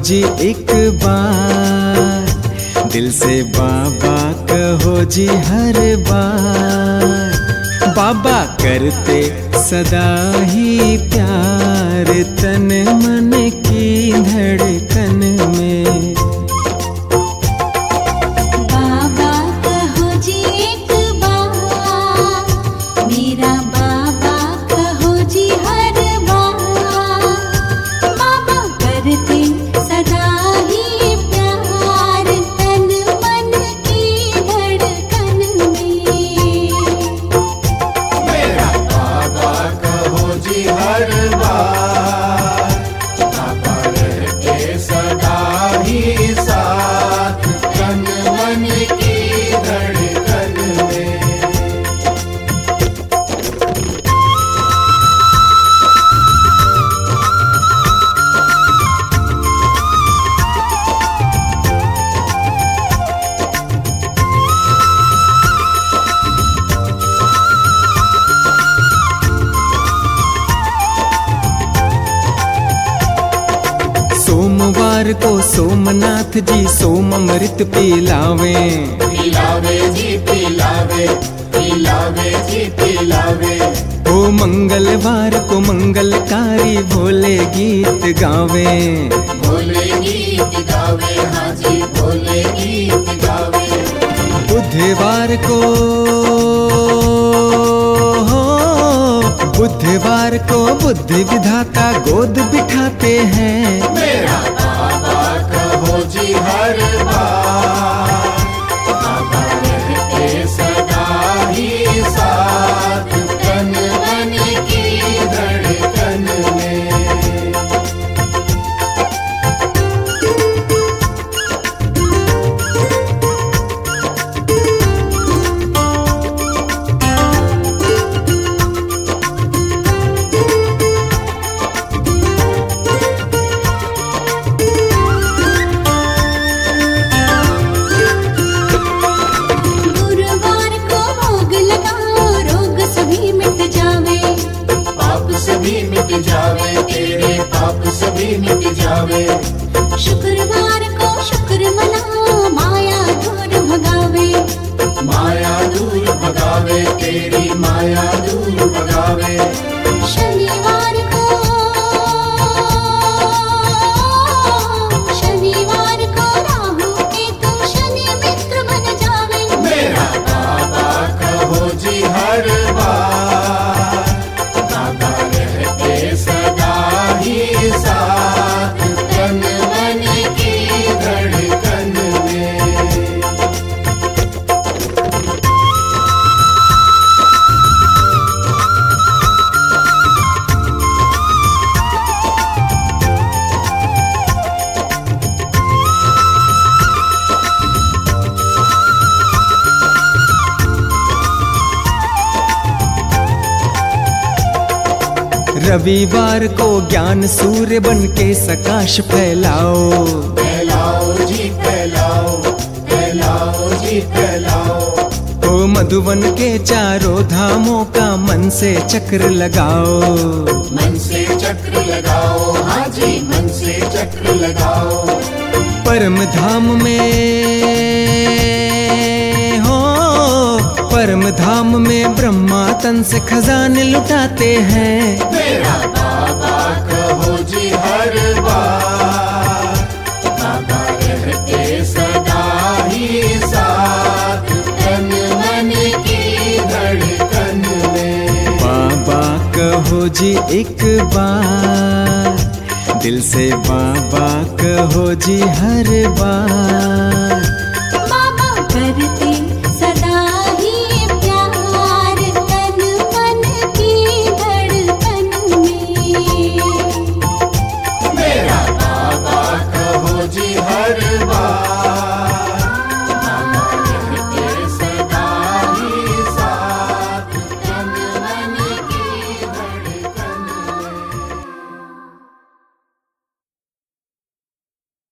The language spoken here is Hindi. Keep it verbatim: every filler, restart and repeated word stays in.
जी एक बार, दिल से बाबा कहो जी हर बार। बाबा करते सदा ही प्यार, तन मन की धड़कन में। बाबा कहो जी एक बार, मेरा बाबा कहो जी हर बार। बाबा करते सदा ही प्यार, तन मन की धड़कन में। मेरा बाबा कहो जी हर बार, बाबा रहते सदा ही साथ, तन मन की धड़कन में। सोमवार को सोमनाथ जी सोमअमृत पिलावे, पिलावे जी पिलावे, पिलावे जी पिलावे। ओ मंगलवार को मंगलकारी भोले गीत गावे। भोले गीत गावे, हाँ जी भोले गीत गावे। बुधवार को बुधवार को बुद्धि विधाता गोद बिठाते हैं। मेरा बाबा कहो जी हर बार, बाबा रहते सदा ही साथ, तन मन की धड़कन में। गुरुवार को भोग लगाओ, रोग सभी मिट जावे। पाप सभी मिट जावे, तेरे पाप सभी मिट जावे। शुक्रवार को शुक्र मनाओ, माया दूर भगावे। माया दूर भगावे, तेरी माया दूर भगावे। शनिवार को शनिवार को राहु केतु शनि मित्र बन जावे। मेरा बाबा कहो जी हर बार, बाबा रहते सदा ही साथ, तन मन की धड़कन में। रविवार को ज्ञान सूर्य बन के सकाश फैलाओ। फैलाओ जी फैलाओ, फैलाओ जी फैलाओ। ओ मधुवन के चारों धामों का मन से चक्र लगाओ। मन से चक्र लगाओ, हाँ जी मन से चक्र लगाओ। परम धाम में हो, परम धाम में ब्रह्मा तन से खजाने लुटाते हैं। मेरा बाबा कहो जी हर बार, बाबा रहते सदा ही साथ, तन मन की धड़कन में। बाबा कहो जी एक बार, दिल से बाबा कहो जी हर बार। बाबा करते